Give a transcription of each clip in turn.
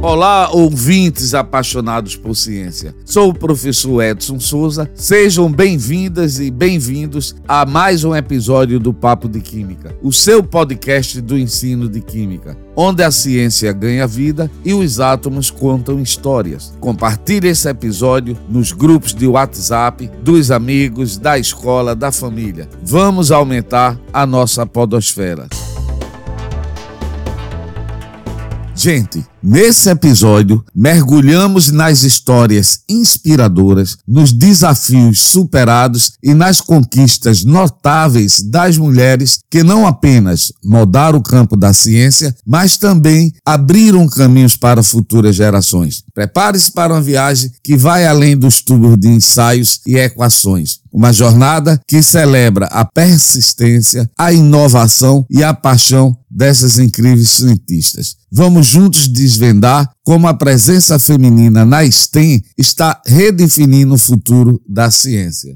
Olá, ouvintes apaixonados por ciência. Sou o professor Edson Souza. Sejam bem-vindas e bem-vindos a mais um episódio do Papo de Química, o seu podcast do ensino de Química, onde a ciência ganha vida e os átomos contam histórias. Compartilhe esse episódio nos grupos de WhatsApp, dos amigos, da escola, da família. Vamos aumentar a nossa podosfera. Gente, nesse episódio, mergulhamos nas histórias inspiradoras, nos desafios superados e nas conquistas notáveis das mulheres que não apenas moldaram o campo da ciência, mas também abriram caminhos para futuras gerações. Prepare-se para uma viagem que vai além dos tubos de ensaios e equações. Uma jornada que celebra a persistência, a inovação e a paixão dessas incríveis cientistas. Vamos juntos desvendar como a presença feminina na STEM está redefinindo o futuro da ciência.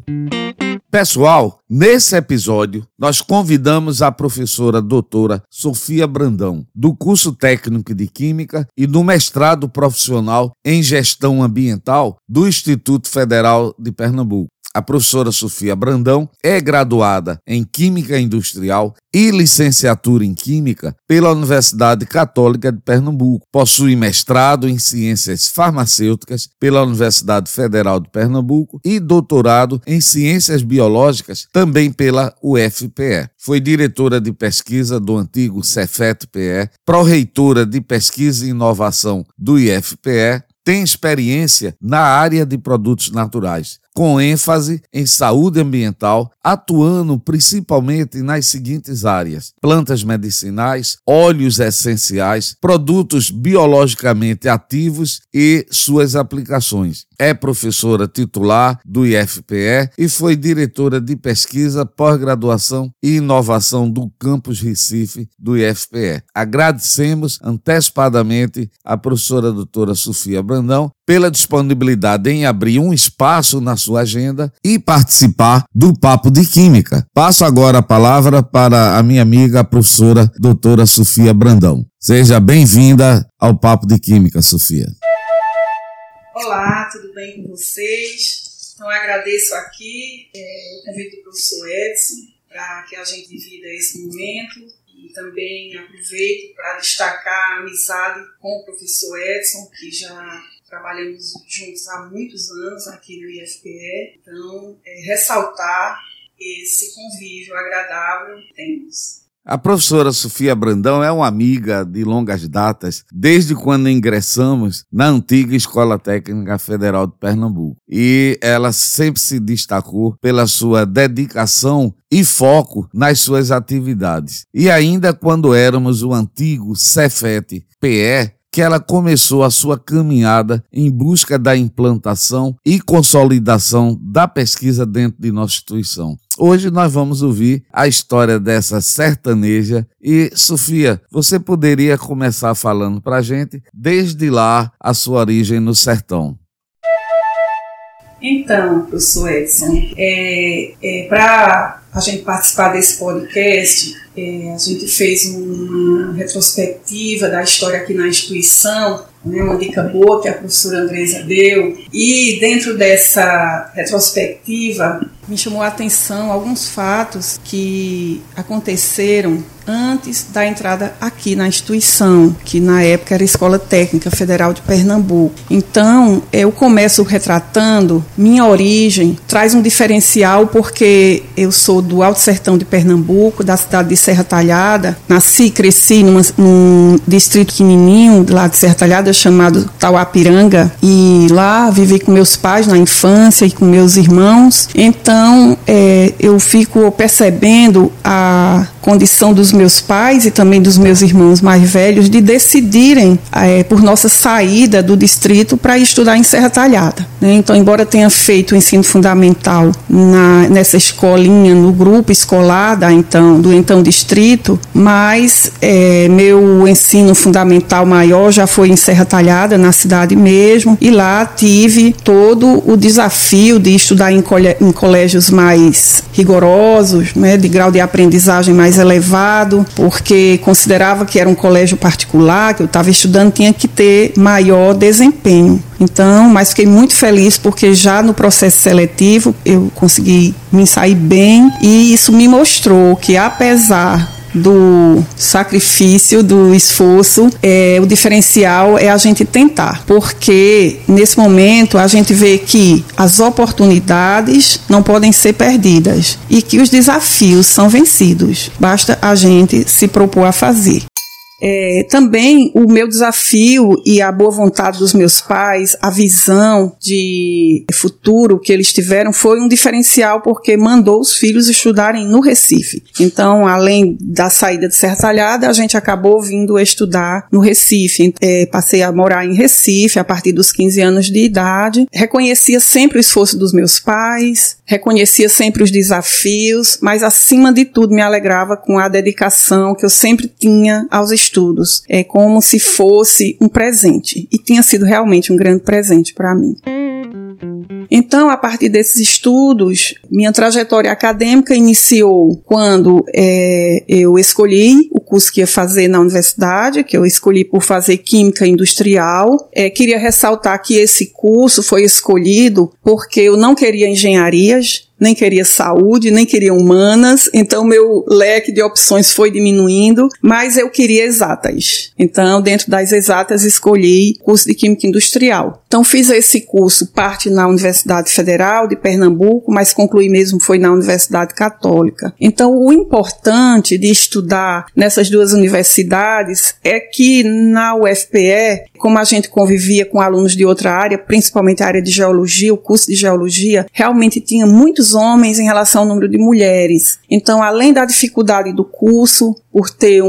Pessoal, nesse episódio, nós convidamos a professora doutora Sofia Brandão, do curso técnico de Química e do mestrado profissional em Gestão Ambiental do Instituto Federal de Pernambuco. A professora Sofia Brandão é graduada em Química Industrial e licenciatura em Química pela Universidade Católica de Pernambuco. Possui mestrado em Ciências Farmacêuticas pela Universidade Federal de Pernambuco e doutorado em Ciências Biológicas também pela UFPE. Foi diretora de pesquisa do antigo Cefet-PE, pró-reitora de pesquisa e inovação do IFPE, tem experiência na área de produtos naturais, com ênfase em saúde ambiental, atuando principalmente nas seguintes áreas: plantas medicinais, óleos essenciais, produtos biologicamente ativos e suas aplicações. É professora titular do IFPE e foi diretora de pesquisa, pós-graduação e inovação do Campus Recife do IFPE. Agradecemos antecipadamente à professora doutora Sofia Brandão pela disponibilidade em abrir um espaço na sua agenda e participar do Papo de Química. Passo agora a palavra para a minha amiga, a professora doutora Sofia Brandão. Seja bem-vinda ao Papo de Química, Sofia. Olá, tudo bem com vocês? Então, agradeço aqui o convite do professor Edson para que a gente divida esse momento e também aproveito para destacar a amizade com o professor Edson, que já trabalhamos juntos há muitos anos aqui no IFPE, então ressaltar esse convívio agradável que temos. A professora Sofia Brandão é uma amiga de longas datas, desde quando ingressamos na antiga Escola Técnica Federal de Pernambuco. E ela sempre se destacou pela sua dedicação e foco nas suas atividades. E ainda quando éramos o antigo Cefet-PE, que ela começou a sua caminhada em busca da implantação e consolidação da pesquisa dentro de nossa instituição. Hoje nós vamos ouvir a história dessa sertaneja e, Sofia, você poderia começar falando para a gente, desde lá, a sua origem no sertão. Então, professor Edson, para a gente participar desse podcast, a gente fez uma retrospectiva da história aqui na instituição, uma dica boa que a professora Andresa deu, e dentro dessa retrospectiva me chamou a atenção alguns fatos que aconteceram antes da entrada aqui na instituição, que na época era a Escola Técnica Federal de Pernambuco. Então, eu começo retratando minha origem, traz um diferencial porque eu sou do Alto Sertão de Pernambuco, da cidade de Serra Talhada. Nasci e cresci num distrito pequenininho lá de Serra Talhada chamado Tauapiranga, e lá vivi com meus pais na infância e com meus irmãos. Então, eu fico percebendo a condição dos meus pais e também dos meus irmãos mais velhos de decidirem por nossa saída do distrito para estudar em Serra Talhada, né? Então, embora tenha feito o ensino fundamental nessa escolinha, no grupo escolar do então distrito, mas meu ensino fundamental maior já foi em Serra Talhada, na cidade mesmo, e lá tive todo o desafio de estudar em colégios mais rigorosos, né, de grau de aprendizagem mais mais elevado, porque considerava que era um colégio particular, que eu estava estudando, tinha que ter maior desempenho. Então, mas fiquei muito feliz porque já no processo seletivo eu consegui me sair bem e isso me mostrou que, apesar do sacrifício, do esforço, o diferencial é a gente tentar, porque nesse momento a gente vê que as oportunidades não podem ser perdidas e que os desafios são vencidos, basta a gente se propor a fazer. Também o meu desafio e a boa vontade dos meus pais, a visão de futuro que eles tiveram foi um diferencial porque mandou os filhos estudarem no Recife. Então, além da saída de Sertalhada, a gente acabou vindo estudar no Recife. Passei a morar em Recife a partir dos 15 anos de idade. Reconhecia sempre o esforço dos meus pais, reconhecia sempre os desafios, mas acima de tudo me alegrava com a dedicação que eu sempre tinha aos estudos. É como se fosse um presente, e tinha sido realmente um grande presente para mim. Então, a partir desses estudos, minha trajetória acadêmica iniciou quando eu escolhi o curso que ia fazer na universidade, que eu escolhi por fazer Química Industrial. Queria ressaltar que esse curso foi escolhido porque eu não queria engenharias, nem queria saúde, nem queria humanas, então meu leque de opções foi diminuindo, mas eu queria exatas. Então, dentro das exatas, escolhi o curso de Química Industrial. Então, fiz esse curso, parte na Universidade Federal de Pernambuco, mas concluí mesmo foi na Universidade Católica. Então, o importante de estudar nessas duas universidades é que na UFPE, como a gente convivia com alunos de outra área, principalmente a área de Geologia, o curso de Geologia, realmente tinha muitos homens em relação ao número de mulheres. Então, além da dificuldade do curso, por ter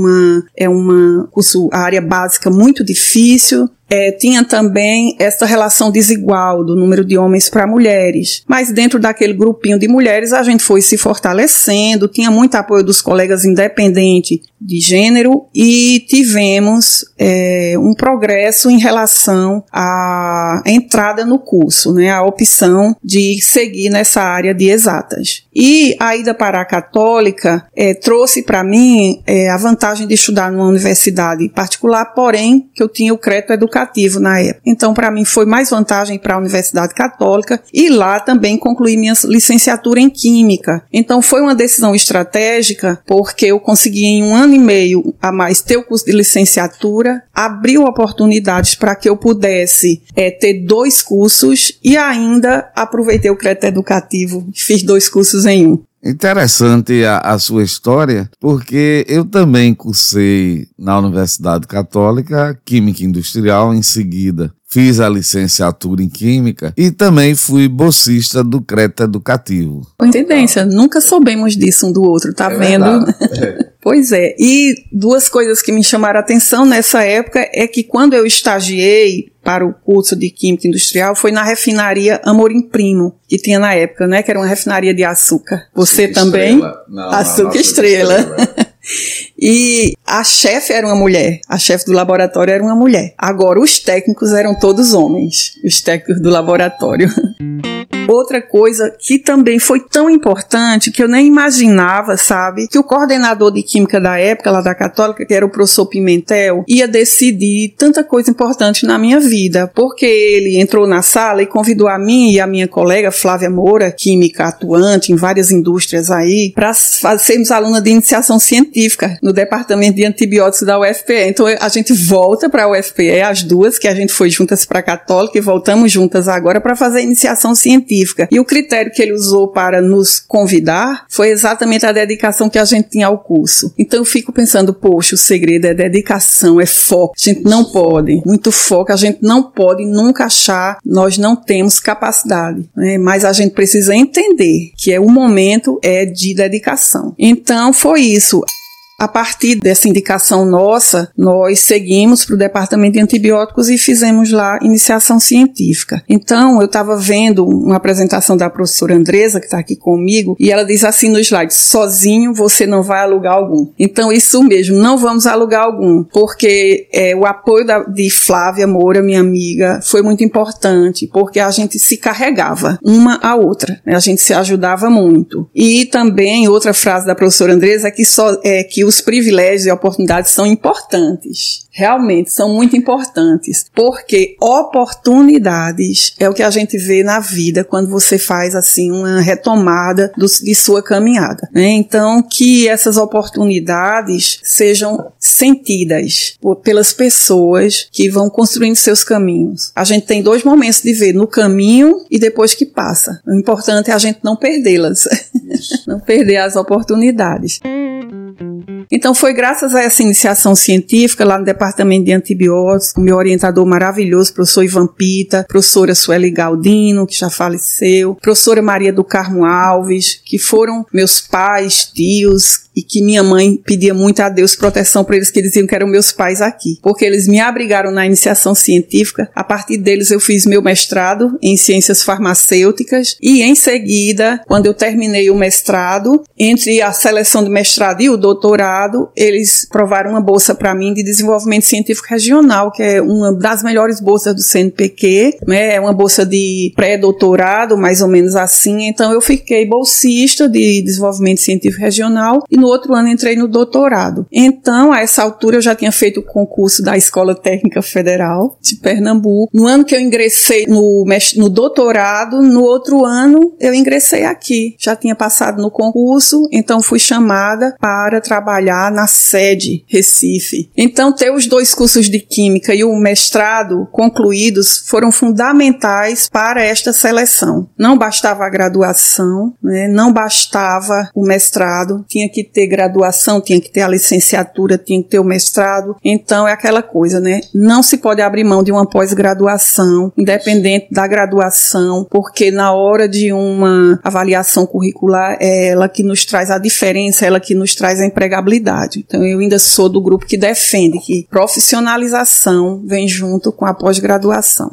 a área básica muito difícil, tinha também essa relação desigual do número de homens para mulheres. Mas dentro daquele grupinho de mulheres a gente foi se fortalecendo, tinha muito apoio dos colegas independente de gênero e tivemos um progresso em relação à entrada no curso, né, a opção de seguir nessa área de exatas. E a ida para a Católica trouxe para mim a vantagem de estudar numa universidade particular, porém que eu tinha o crédito educativo na época. Então, para mim, foi mais vantagem para a Universidade Católica e lá também concluí minha licenciatura em Química. Então, foi uma decisão estratégica porque eu consegui em 1 ano e meio a mais ter o curso de licenciatura, abriu oportunidades para que eu pudesse ter 2 cursos e ainda aproveitei o crédito educativo, fiz 2 cursos em um. Interessante a sua história, porque eu também cursei na Universidade Católica Química Industrial, em seguida fiz a licenciatura em Química e também fui bolsista do crédito educativo. Coincidência, nunca soubemos disso um do outro, tá vendo? Pois é, e 2 coisas que me chamaram a atenção nessa época é que quando eu estagiei para o curso de Química Industrial foi na refinaria Amorim Primo, que tinha na época, né, que era uma refinaria de açúcar. Você açúcar também? Estrela. Não, açúcar Estrela. E a chefe era uma mulher, a chefe do laboratório era uma mulher. Agora, os técnicos eram todos homens, os técnicos do laboratório. Outra coisa que também foi tão importante que eu nem imaginava, sabe? Que o coordenador de Química da época, lá da Católica, que era o professor Pimentel, ia decidir tanta coisa importante na minha vida, porque ele entrou na sala e convidou a mim e a minha colega Flávia Moura, química atuante em várias indústrias aí, para sermos aluna de iniciação científica no departamento de antibióticos da UFPE. Então a gente volta para a UFPE, as duas, que a gente foi juntas para a Católica e voltamos juntas agora para fazer a iniciação científica. E o critério que ele usou para nos convidar foi exatamente a dedicação que a gente tinha ao curso. Então eu fico pensando, poxa, o segredo é dedicação, é foco. A gente não pode, muito foco, a gente não pode nunca achar, nós não temos capacidade, né? Mas a gente precisa entender que o momento é de dedicação. Então foi isso. A partir dessa indicação nossa, nós seguimos para o departamento de antibióticos e fizemos lá iniciação científica. Então, eu estava vendo uma apresentação da professora Andresa, que está aqui comigo, e ela diz assim no slide: sozinho você não vai a lugar algum. Então, isso mesmo, não vamos a lugar algum, porque o apoio de Flávia Moura, minha amiga, foi muito importante, porque a gente se carregava uma a outra, né? A gente se ajudava muito. E também, outra frase da professora Andresa é que os privilégios e oportunidades são importantes. Realmente, são muito importantes, porque oportunidades é o que a gente vê na vida quando você faz, assim, uma retomada de sua caminhada, né? Então, que essas oportunidades sejam sentidas pelas pessoas que vão construindo seus caminhos. A gente tem 2 momentos de ver, no caminho e depois que passa. O importante é a gente não perdê-las, não perder as oportunidades. Então, foi graças a essa iniciação científica lá no departamento de antibióticos, com meu orientador maravilhoso, professor Ivan Pita, professora Sueli Galdino, que já faleceu, professora Maria do Carmo Alves, que foram meus pais, tios, e que minha mãe pedia muito a Deus proteção para eles, que diziam que eram meus pais aqui, porque eles me abrigaram na iniciação científica. A partir deles eu fiz meu mestrado em ciências farmacêuticas e em seguida, quando eu terminei o mestrado, entre a seleção do mestrado e o doutorado, eles provaram uma bolsa para mim de desenvolvimento científico regional, que é uma das melhores bolsas do CNPq, né? É uma bolsa de pré-doutorado, mais ou menos assim. Então eu fiquei bolsista de desenvolvimento científico regional e no outro ano entrei no doutorado. Então, a essa altura eu já tinha feito o concurso da Escola Técnica Federal de Pernambuco. No ano que eu ingressei no doutorado, no outro ano eu ingressei aqui. Já tinha passado no concurso, então fui chamada para trabalhar na sede Recife. Então, ter os 2 cursos de Química e o mestrado concluídos foram fundamentais para esta seleção. Não bastava a graduação, né? Não bastava o mestrado, tinha que ter graduação, tinha que ter a licenciatura, tinha que ter o mestrado. Então é aquela coisa, né? Não se pode abrir mão de uma pós-graduação, independente da graduação, porque na hora de uma avaliação curricular é ela que nos traz a diferença, ela que nos traz a empregabilidade. Então eu ainda sou do grupo que defende que profissionalização vem junto com a pós-graduação.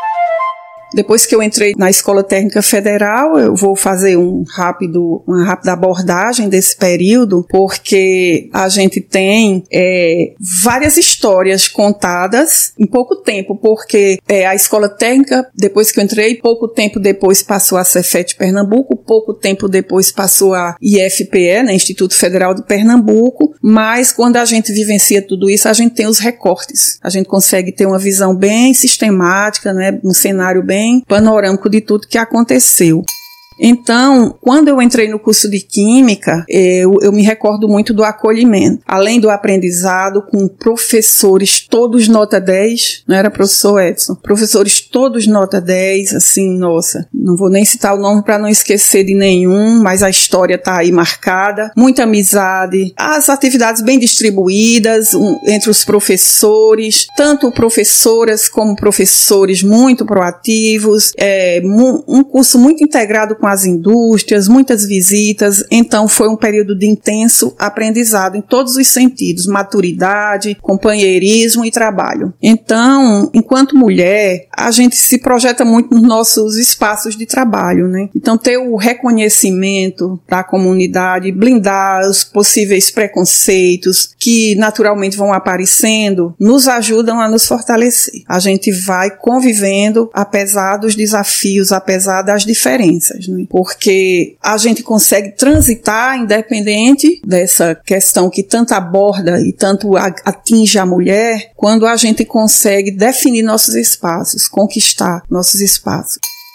Depois que eu entrei na Escola Técnica Federal, eu vou fazer uma rápida abordagem desse período, porque a gente tem várias histórias contadas em pouco tempo, porque a Escola Técnica, depois que eu entrei, pouco tempo depois passou a Cefet Pernambuco, pouco tempo depois passou a IFPE, né, Instituto Federal de Pernambuco, mas quando a gente vivencia tudo isso, a gente tem os recortes. A gente consegue ter uma visão bem sistemática, né, um cenário bem panorâmico de tudo que aconteceu. Então, quando eu entrei no curso de Química, eu me recordo muito do acolhimento. Além do aprendizado, com professores todos nota 10, não era professor Edson, professores todos nota 10, assim, nossa, não vou nem citar o nome para não esquecer de nenhum, mas a história está aí marcada. Muita amizade, as atividades bem distribuídas entre os professores, tanto professoras como professores muito proativos, um curso muito integrado com as indústrias, muitas visitas. Então foi um período de intenso aprendizado em todos os sentidos, maturidade, companheirismo e trabalho. Então, enquanto mulher, a gente se projeta muito nos nossos espaços de trabalho, né? Então ter o reconhecimento da comunidade, blindar os possíveis preconceitos que naturalmente vão aparecendo, nos ajudam a nos fortalecer. A gente vai convivendo apesar dos desafios, apesar das diferenças, né? Porque a gente consegue transitar independente dessa questão que tanto aborda e tanto atinge a mulher, quando a gente consegue definir nossos espaços, conquistar nossos espaços.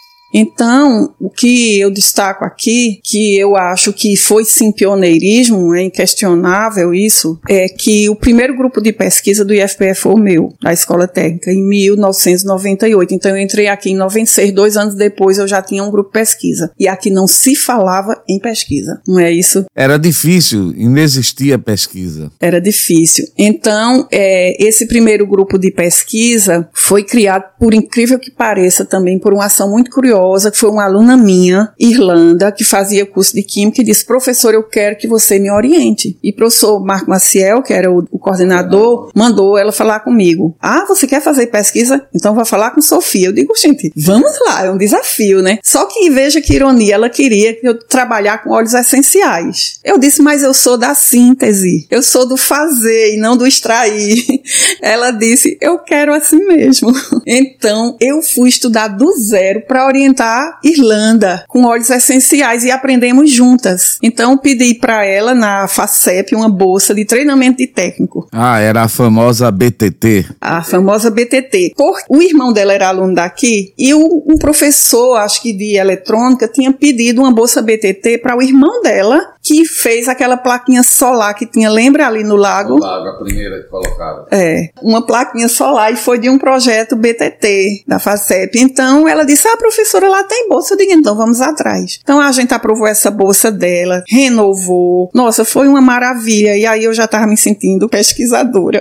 Então, o que eu destaco aqui, que eu acho que foi sim pioneirismo, é inquestionável isso, é que o primeiro grupo de pesquisa do IFPE foi o meu, da Escola Técnica, em 1998. Então, eu entrei aqui em 96, 2 anos depois eu já tinha um grupo de pesquisa. E aqui não se falava em pesquisa, não é isso? Era difícil, não existia pesquisa. Era difícil. Então, esse primeiro grupo de pesquisa foi criado, por incrível que pareça, também por uma ação muito curiosa Rosa, que foi uma aluna minha, Irlanda, que fazia curso de Química, e disse: professor, eu quero que você me oriente. E o professor Marco Maciel, que era o coordenador, mandou ela falar comigo. Ah, você quer fazer pesquisa? Então vai falar com Sofia. Eu digo: gente, vamos lá, é um desafio, né? Só que veja que ironia, ela queria que eu trabalhar com óleos essenciais. Eu disse: mas eu sou da síntese, eu sou do fazer e não do extrair. Ela disse: eu quero assim mesmo. Então, eu fui estudar do zero para orientar Irlanda com óleos essenciais e aprendemos juntas. Então, pedi para ela, na FACEP, uma bolsa de treinamento de técnico. Ah, era a famosa BTT. A famosa BTT. O irmão dela era aluno daqui e um professor, acho que de eletrônica, tinha pedido uma bolsa BTT para o irmão dela, que fez aquela plaquinha solar que tinha, lembra ali no lago? No lago, a primeira que colocaram. É, uma plaquinha solar, e foi de um projeto BTT da FACEP. Então ela disse: ah, professora, lá tem bolsa. Eu digo: então vamos atrás. Então a gente aprovou essa bolsa dela, renovou. Nossa, foi uma maravilha. E aí eu já estava me sentindo pesquisadora.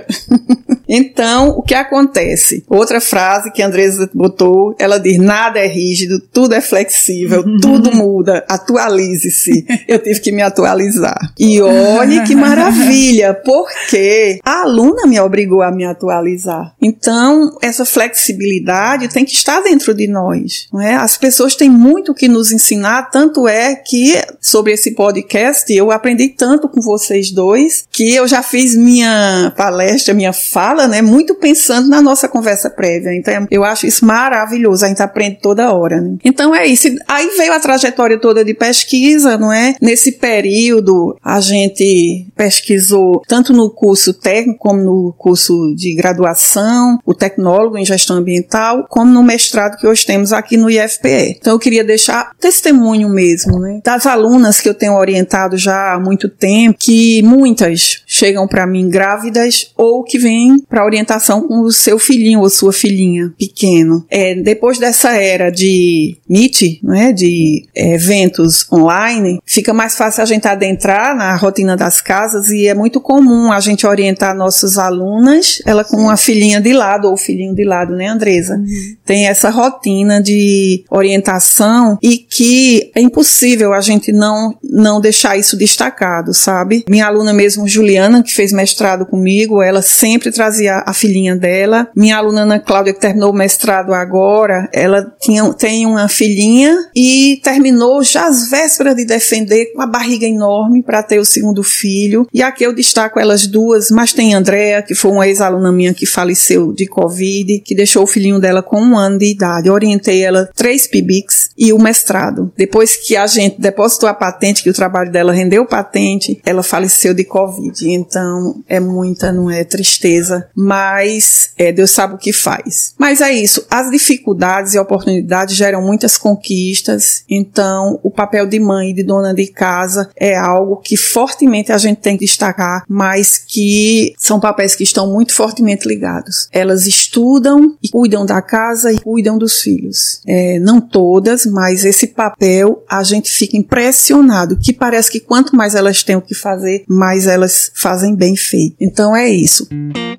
Então, o que acontece? Outra frase que a Andresa botou, ela diz: nada é rígido, tudo é flexível, tudo muda, atualize-se. Eu tive que me atualizar. E olhe que maravilha, porque a aluna me obrigou a me atualizar. Então, essa flexibilidade tem que estar dentro de nós, não é? As pessoas têm muito que nos ensinar, tanto é que, sobre esse podcast, eu aprendi tanto com vocês dois, que eu já fiz minha palestra, minha fala, né, muito pensando na nossa conversa prévia. Então, eu acho isso maravilhoso, a gente aprende toda hora, né? Então, é isso. Aí veio a trajetória toda de pesquisa, não é? Nesse período, a gente pesquisou tanto no curso técnico, como no curso de graduação, o tecnólogo em gestão ambiental, como no mestrado que hoje temos aqui no IFPE. Então, eu queria deixar testemunho mesmo, né, das alunas que eu tenho orientado já há muito tempo, que muitas chegam para mim grávidas ou que vêm para orientação com o seu filhinho ou sua filhinha pequeno. Depois dessa era de Meet, né, de eventos online, fica mais fácil a gente adentrar na rotina das casas, e é muito comum a gente orientar nossas alunas, ela com uma filhinha de lado ou filhinho de lado, né, Andresa? Tem essa rotina de orientação, e que é impossível a gente não deixar isso destacado, sabe? Minha aluna mesmo, Juliana, que fez mestrado comigo, ela sempre trazia a filhinha dela. Minha aluna Ana Cláudia, que terminou o mestrado agora, ela tem uma filhinha e terminou já às vésperas de defender, com a barriga enorme para ter o segundo filho. E aqui eu destaco elas duas, mas tem Andréa, que foi uma ex-aluna minha que faleceu de Covid, que deixou o filhinho dela com 1 ano de idade. Eu orientei ela 3 PIBICs e o mestrado. Depois que a gente depositou a patente, que o trabalho dela rendeu patente, ela faleceu de Covid. Então, é muita, não é, tristeza, mas Deus sabe o que faz. Mas é isso, as dificuldades e oportunidades geram muitas conquistas, então o papel de mãe e de dona de casa é algo que fortemente a gente tem que destacar, mas que são papéis que estão muito fortemente ligados. Elas estudam e cuidam da casa e cuidam dos filhos. Não todas, mas esse papel a gente fica impressionado, que parece que quanto mais elas têm o que fazer, mais elas fazem bem feito. Então é isso.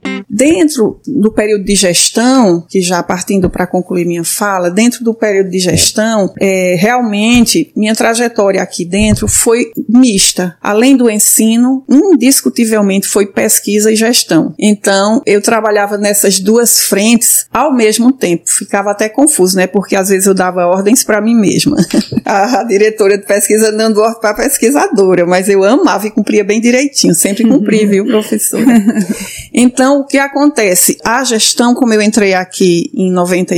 Dentro do período de gestão, que já partindo para concluir minha fala, dentro do período de gestão, realmente minha trajetória aqui dentro foi mista. Além do ensino, indiscutivelmente foi pesquisa e gestão. Então, eu trabalhava nessas duas frentes ao mesmo tempo. Ficava até confuso, né? Porque às vezes eu dava ordens para mim mesma. A diretora de pesquisa dando ordem para a pesquisadora, mas eu amava e cumpria bem direitinho. Sempre cumpri, viu, professora? Então, o que acontece? A gestão, como eu entrei aqui em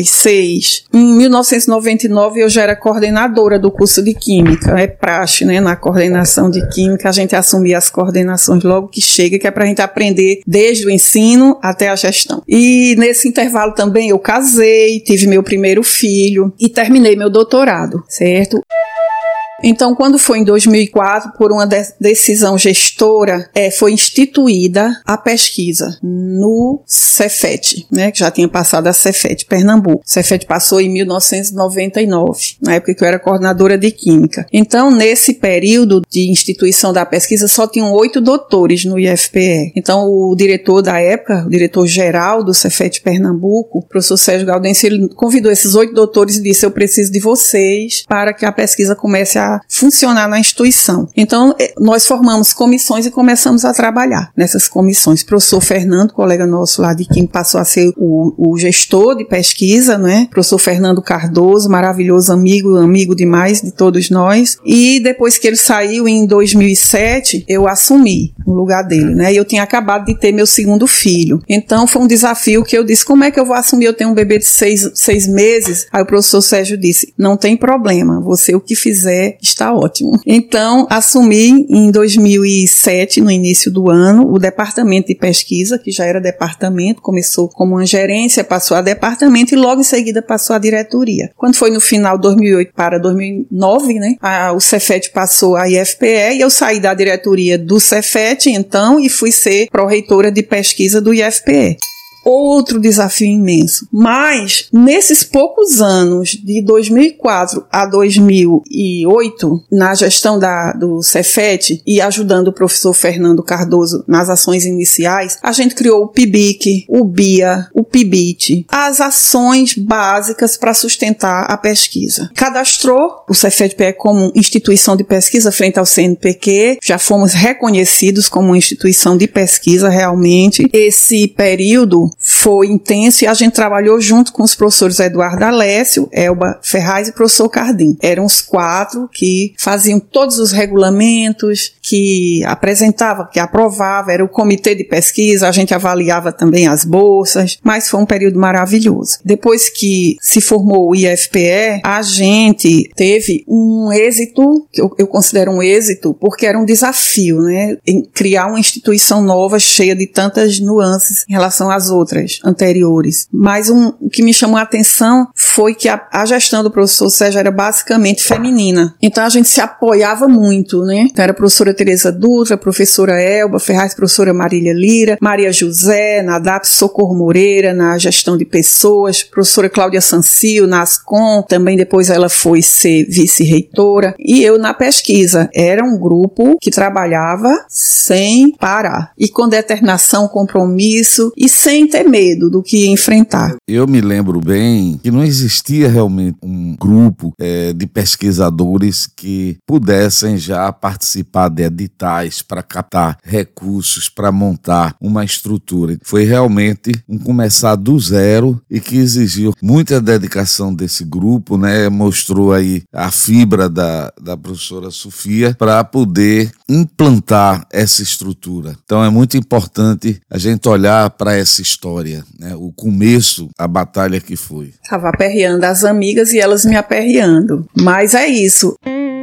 96, em 1999 eu já era coordenadora do curso de Química. É praxe, né? Na coordenação de Química, a gente assumir as coordenações logo que chega, que é pra gente aprender desde o ensino até a gestão. E nesse intervalo também eu casei, tive meu primeiro filho e terminei meu doutorado, certo? Então, quando foi em 2004, por uma decisão gestora, foi instituída a pesquisa no Cefet, né, que já tinha passado a Cefet, Pernambuco. O Cefet passou em 1999, na época que eu era coordenadora de Química. Então, nesse período de instituição da pesquisa, só tinham 8 doutores no IFPE. Então, o diretor da época, o diretor-geral do Cefet Pernambuco, o professor Sérgio Gaudêncio, ele convidou esses 8 doutores e disse: eu preciso de vocês para que a pesquisa comece a funcionar na instituição. Então, nós formamos comissões e começamos a trabalhar nessas comissões. O professor Fernando, colega nosso lá de Química, passou a ser o gestor de pesquisa, né? O professor Fernando Cardoso, maravilhoso amigo demais de todos nós. E depois que ele saiu, em 2007, eu assumi o lugar dele, né? E eu tinha acabado de ter meu segundo filho. Então, foi um desafio que eu disse: como é que eu vou assumir? Eu tenho um bebê de 6 meses. Aí o professor Sérgio disse: não tem problema, você o que fizer está ótimo. Então, assumi em 2007, no início do ano, o departamento de pesquisa, que já era departamento, começou como uma gerência, passou a departamento e logo em seguida passou a diretoria. Quando foi no final de 2008 para 2009, né, o Cefet passou a IFPE e eu saí da diretoria do Cefet, então, e fui ser pró-reitora de pesquisa do IFPE. Outro desafio imenso. Mas, nesses poucos anos, de 2004 a 2008, na gestão do Cefet e ajudando o professor Fernando Cardoso nas ações iniciais, a gente criou o PIBIC, o BIA, o PIBIT, as ações básicas para sustentar a pesquisa. Cadastrou o Cefet-PE como instituição de pesquisa frente ao CNPq, já fomos reconhecidos como uma instituição de pesquisa realmente. Esse período foi intenso e a gente trabalhou junto com os professores Eduardo Alessio, Elba Ferraz e professor Cardim. Eram os 4 que faziam todos os regulamentos, que apresentavam, que aprovavam, era o comitê de pesquisa, a gente avaliava também as bolsas, mas foi um período maravilhoso. Depois que se formou o IFPE, a gente teve um êxito, que eu considero um êxito, porque era um desafio, né, em criar uma instituição nova, cheia de tantas nuances em relação às outras anteriores. Mas o que me chamou a atenção foi que a gestão do professor Sérgio era basicamente feminina. Então a gente se apoiava muito, né? Então era a professora Tereza Dutra, a professora Elba Ferraz, a professora Marília Lira, Maria José, na DAP, Socorro Moreira, na gestão de pessoas, professora Cláudia Sancio, na Ascom, também depois ela foi ser vice-reitora, e eu na pesquisa. Era um grupo que trabalhava sem parar, e com determinação, compromisso, e sem ter medo do que enfrentar. Eu me lembro bem que não existia realmente um grupo de pesquisadores que pudessem já participar de editais para captar recursos, para montar uma estrutura. Foi realmente um começar do zero e que exigiu muita dedicação desse grupo, né? Mostrou aí a fibra da professora Sofia para poder implantar essa estrutura. Então é muito importante a gente olhar para essa história, né? O começo, a batalha que foi. Estava aperreando as amigas e elas me aperreando. Mas é isso.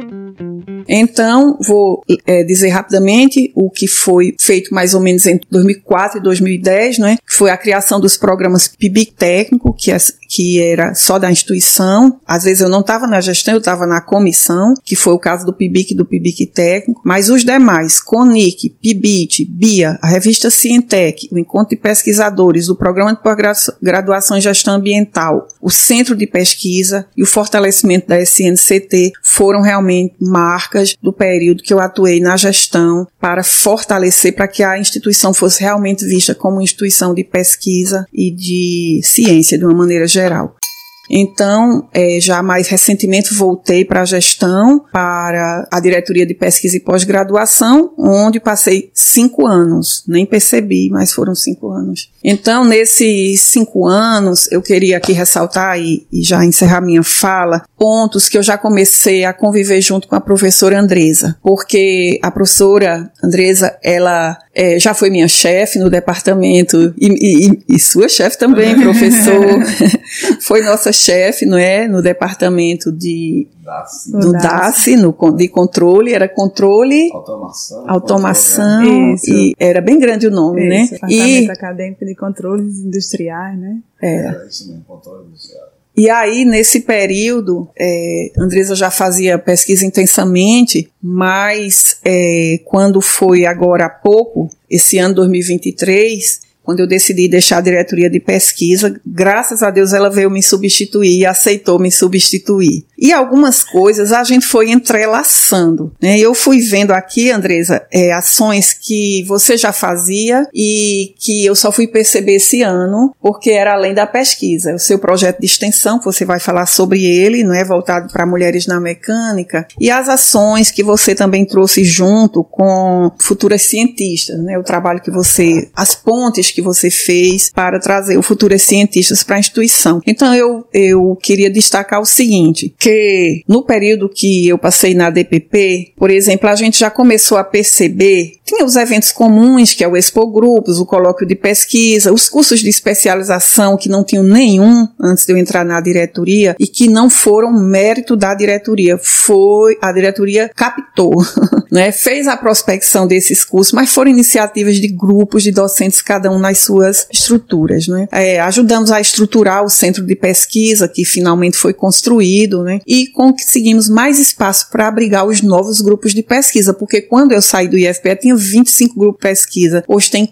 Então, vou dizer rapidamente o que foi feito mais ou menos entre 2004 e 2010, né? Que foi a criação dos programas PIBIC técnico, que era só da instituição. Às vezes eu não estava na gestão, eu estava na comissão, que foi o caso do PIBIC e do PIBIC técnico. Mas os demais, CONIC, PIBIT, BIA, a revista Cientec, o Encontro de Pesquisadores, o Programa de Pós-Graduação em Gestão Ambiental, o Centro de Pesquisa e o fortalecimento da SNCT foram realmente marcas do período que eu atuei na gestão para fortalecer, para que a instituição fosse realmente vista como instituição de pesquisa e de ciência de uma maneira geral. Então, já mais recentemente voltei para a gestão, para a diretoria de pesquisa e pós-graduação, onde passei 5 anos, nem percebi, mas foram 5 anos. Então, nesses 5 anos, eu queria aqui ressaltar e já encerrar minha fala, pontos que eu já comecei a conviver junto com a professora Andresa, porque a professora Andresa, ela já foi minha chefe no departamento e sua chefe também, professor, foi nossa chefe, não é, no departamento de controle, era controle, automação e era bem grande o nome, isso, né? Departamento acadêmico de controles industriais, né? Era isso mesmo, controle industrial. E aí, nesse período, Andresa já fazia pesquisa intensamente, mas quando foi agora há pouco, esse ano 2023, quando eu decidi deixar a diretoria de pesquisa, graças a Deus ela veio me substituir e aceitou me substituir. E algumas coisas a gente foi entrelaçando, né? Eu fui vendo aqui, Andresa, ações que você já fazia e que eu só fui perceber esse ano, porque era além da pesquisa. O seu projeto de extensão, que você vai falar sobre ele, não é, voltado para mulheres na mecânica, e as ações que você também trouxe junto com futuras cientistas, né? O trabalho que você, as pontes que você fez para trazer o futuras cientistas para a instituição. Então eu queria destacar o seguinte, que no período que eu passei na DPP, por exemplo, a gente já começou a perceber, tinha os eventos comuns, que é o Expo Grupos, o colóquio de pesquisa, os cursos de especialização que não tinham nenhum antes de eu entrar na diretoria e que não foram mérito da diretoria, a diretoria captou, né? Fez a prospecção desses cursos, mas foram iniciativas de grupos de docentes, cada um nas suas estruturas, né? Ajudamos a estruturar o centro de pesquisa, que finalmente foi construído, né? E conseguimos mais espaço para abrigar os novos grupos de pesquisa, porque quando eu saí do IFPE tinha 25 grupos de pesquisa, hoje tem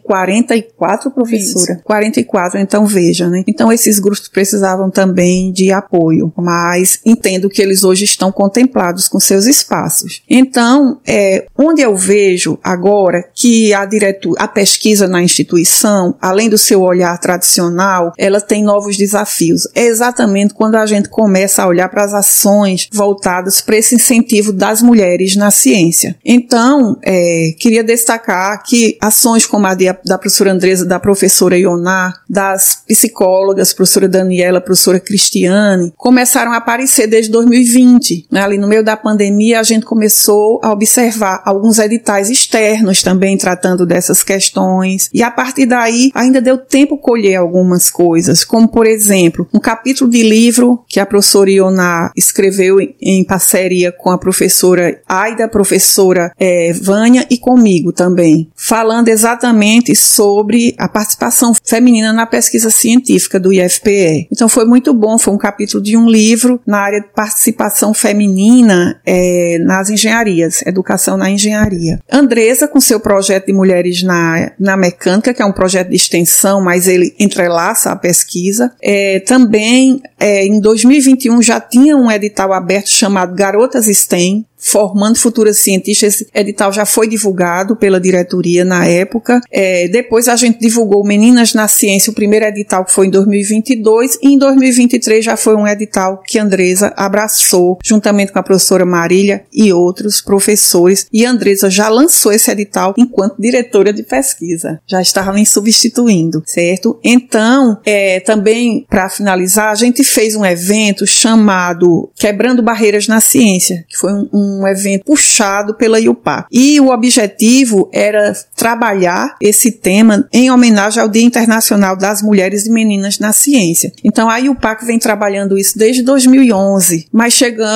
44, professora? Isso. 44, então veja, né? Então esses grupos precisavam também de apoio, mas entendo que eles hoje estão contemplados com seus espaços. Então, onde eu vejo agora que a pesquisa na instituição, além do seu olhar tradicional, ela tem novos desafios. É exatamente quando a gente começa a olhar para as ações voltadas para esse incentivo das mulheres na ciência. Então, queria destacar que ações como a da professora Andresa, da professora Ioná, das psicólogas, professora Daniela, professora Cristiane, começaram a aparecer desde 2020. Né? Ali no meio da pandemia, a gente começou a observar alguns editais externos também tratando dessas questões, e a partir daí ainda deu tempo colher algumas coisas, como por exemplo, um capítulo de livro que a professora Ioná escreveu em parceria com a professora Aida, a professora Vânia e comigo também, falando exatamente sobre a participação feminina na pesquisa científica do IFPE. Então foi muito bom, foi um capítulo de um livro na área de participação feminina nas engenharias, educação na engenharia. Andresa, com seu projeto de mulheres na mecânica, que é um projeto de extensão, mas ele entrelaça a pesquisa. Também, em 2021, já tinha um edital aberto chamado Garotas STEM, formando futuras cientistas. Esse edital já foi divulgado pela diretoria na época. Depois a gente divulgou Meninas na Ciência, o primeiro edital que foi em 2022, e em 2023 já foi um edital que Andresa abraçou, juntamente com a professora Marília e outros professores, e Andresa já lançou esse edital enquanto diretora de pesquisa. Já estava me substituindo, certo? Então, também, para finalizar, a gente fez um evento chamado Quebrando Barreiras na Ciência, que foi um evento puxado pela IUPAC. E o objetivo era trabalhar esse tema em homenagem ao Dia Internacional das Mulheres e Meninas na Ciência. Então a IUPAC vem trabalhando isso desde 2011, mas chegou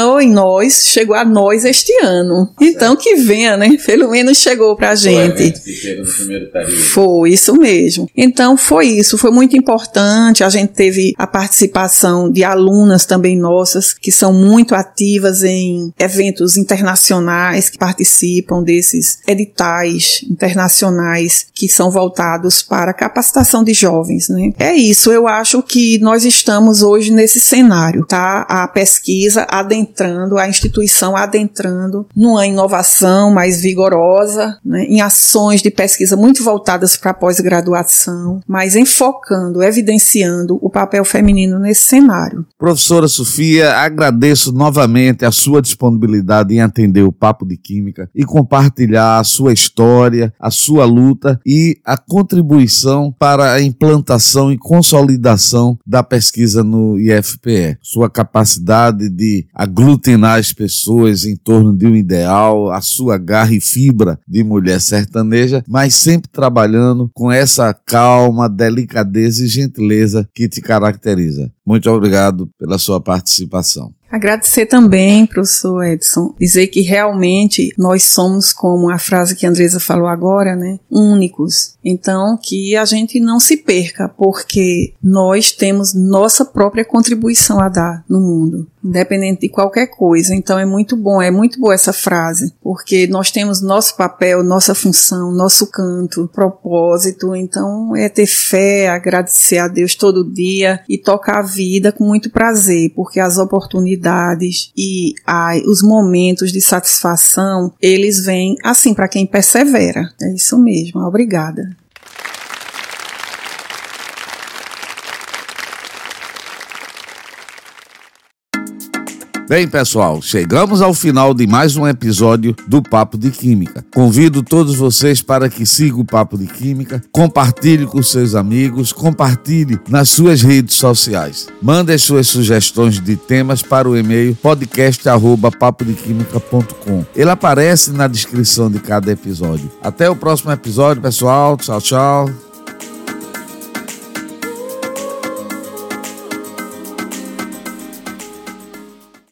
a nós este ano. Então que venha, né? Pelo menos chegou pra gente. No primeiro período. Foi, isso mesmo. Então foi isso, foi muito importante. A gente teve a participação de alunas também nossas, que são muito ativas em eventos internacionais, que participam desses editais internacionais que são voltados para a capacitação de jovens, né? É isso, eu acho que nós estamos hoje nesse cenário, tá? A pesquisa adentrando, a instituição adentrando numa inovação mais vigorosa, né? Em ações de pesquisa muito voltadas para a pós-graduação, mas enfocando, evidenciando o papel feminino nesse cenário. Professora Sofia, agradeço novamente a sua disponibilidade em atender o Papo de Química e compartilhar a sua história, a sua luta e a contribuição para a implantação e consolidação da pesquisa no IFPE. Sua capacidade de aglutinar as pessoas em torno de um ideal, a sua garra e fibra de mulher sertaneja, mas sempre trabalhando com essa calma, delicadeza e gentileza que te caracteriza. Muito obrigado pela sua participação. Agradecer também, professor Edson, dizer que realmente nós somos, como a frase que a Andresa falou agora, né, únicos. Então, que a gente não se perca, porque nós temos nossa própria contribuição a dar no mundo, independente de qualquer coisa. Então, é muito boa essa frase, porque nós temos nosso papel, nossa função, nosso canto, propósito. Então, é ter fé, agradecer a Deus todo dia e tocar a vida com muito prazer, porque as oportunidades e os momentos de satisfação, eles vêm assim para quem persevera. É isso mesmo. Obrigada. Bem, pessoal, chegamos ao final de mais um episódio do Papo de Química. Convido todos vocês para que sigam o Papo de Química, compartilhe com seus amigos, compartilhe nas suas redes sociais. Mande as suas sugestões de temas para o e-mail podcast@papodequimica.com. Ele aparece na descrição de cada episódio. Até o próximo episódio, pessoal. Tchau, tchau.